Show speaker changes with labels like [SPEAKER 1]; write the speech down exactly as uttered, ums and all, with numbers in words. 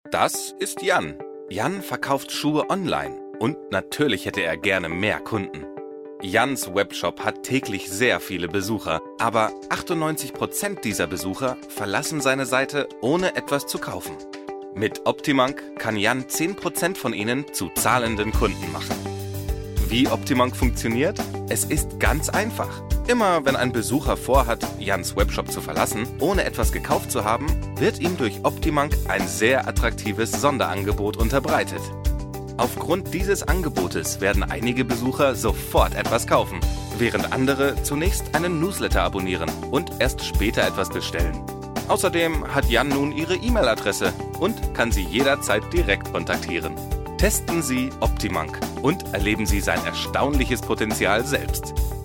[SPEAKER 1] Das ist Jan. Jan verkauft Schuhe online und natürlich hätte er gerne mehr Kunden. Jans Webshop hat täglich sehr viele Besucher, aber achtundneunzig Prozent dieser Besucher verlassen seine Seite, ohne etwas zu kaufen. Mit Optimonk kann Jan zehn Prozent von ihnen zu zahlenden Kunden machen. Wie Optimonk funktioniert? Es ist ganz einfach. Immer wenn ein Besucher vorhat, Jans Webshop zu verlassen, ohne etwas gekauft zu haben, wird ihm durch Optimonk ein sehr attraktives Sonderangebot unterbreitet. Aufgrund dieses Angebotes werden einige Besucher sofort etwas kaufen, während andere zunächst einen Newsletter abonnieren und erst später etwas bestellen. Außerdem hat Jan nun Ihre E-Mail-Adresse und kann Sie jederzeit direkt kontaktieren. Testen Sie Optimonk und erleben Sie sein erstaunliches Potenzial selbst.